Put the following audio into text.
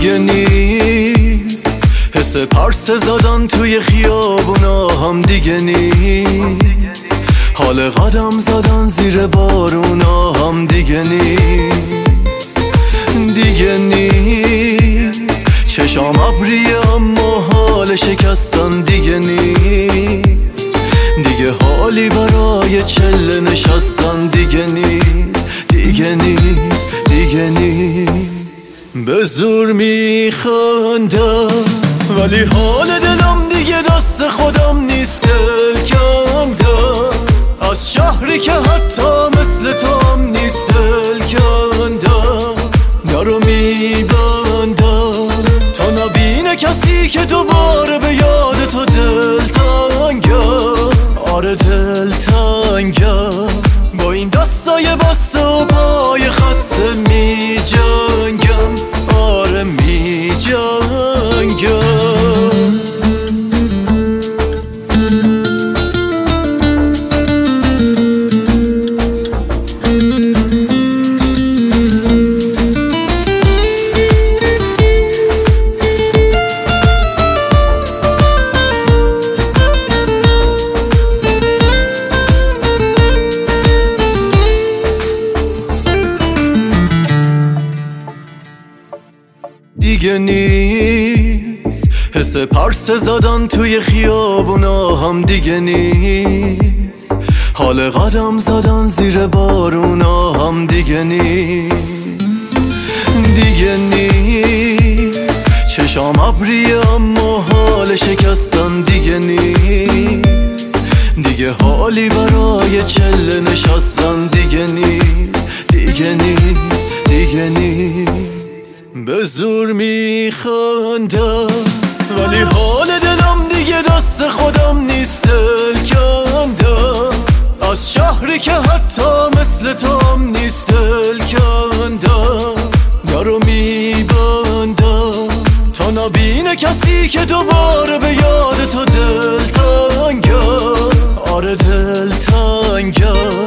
دیگه نیست، حس پرسه زدن توی خیابونا هم دیگه نیست، حال قدم زدن زیر بارونا هم دیگه نیست، دیگه نیست. چشام ابریه اما حال شکستن دیگه نیست، دیگه حالی برای چله نشستن دیگه نیست، دیگه نیست، دیگه نیست. به زور میخندم ولی حال دلم دیگه دست خودم نیست، دل کندم از شهری که حتی مثل تو هم نیست، دل کندم درو میبندم تا نبینه کسی که دوباره به یاد تو دل تنگم. آره دل تنگم با این دستای بسته و پای خسته می جنگم، آره می جنگم. دیگه نیست، حس پرسه زدن توی خیابونا هم دیگه نیست، حال قدم زدن زیر بارونا هم دیگه نیست، دیگه نیست. چشام ابریه اما حال شکستن دیگه نیست، دیگه حالی برای چله نشستن دیگه نیست، دیگه نیست، دیگه نیست. به زور میخندم ولی حال دلم دیگه دست خودم نیست، دل کندم از شهری که حتی مثل تو هم نیست، دل کندم درو میبندم تا نبینه کسی که دوباره به یاد تو دل تنگم. آره دل تنگم